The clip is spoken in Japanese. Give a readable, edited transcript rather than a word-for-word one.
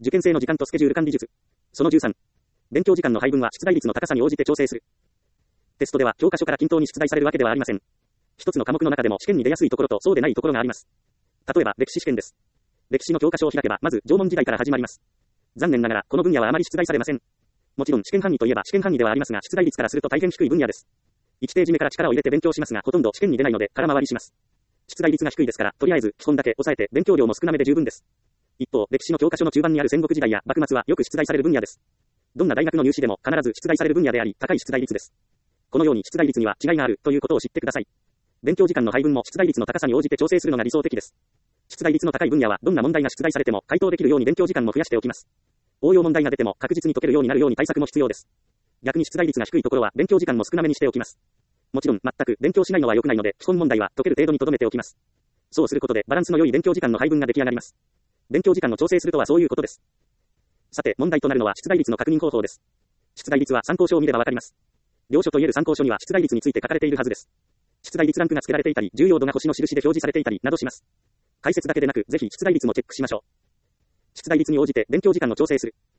受験生の時間とスケジュール管理術。その13。勉強時間の配分は出題率の高さに応じて調整する。テストでは教科書から均等に出題されるわけではありません。一つの科目の中でも試験に出やすいところとそうでないところがあります。例えば歴史試験です。歴史の教科書を開けばまず縄文時代から始まります。残念ながらこの分野はあまり出題されません。もちろん試験範囲といえば試験範囲ではありますが出題率からすると大変低い分野です。1ページ目から力を入れて勉強しますがほとんど試験に出ないので空回りします。出題率が低いですからとりあえず基本だけ押さえて勉強量も少なめで十分です。一方、歴史の教科書の中盤にある戦国時代や幕末はよく出題される分野です。どんな大学の入試でも必ず出題される分野であり高い出題率です。このように出題率には違いがあるということを知ってください。勉強時間の配分も出題率の高さに応じて調整するのが理想的です。出題率の高い分野はどんな問題が出題されても回答できるように勉強時間も増やしておきます。応用問題が出ても確実に解けるようになるように対策も必要です。逆に出題率が低いところは勉強時間も少なめにしておきます。もちろん全く勉強しないのは良くないので基本問題は解ける程度に留めておきます。そうすることでバランスの良い勉強時間の配分が出来上がります。勉強時間を調整するとはそういうことです。さて問題となるのは出題率の確認方法です。出題率は参考書を見ればわかります。領書といえる参考書には出題率について書かれているはずです。出題率ランクが付けられていたり、重要度が星の印で表示されていたりなどします。解説だけでなく、ぜひ出題率もチェックしましょう。出題率に応じて勉強時間を調整する。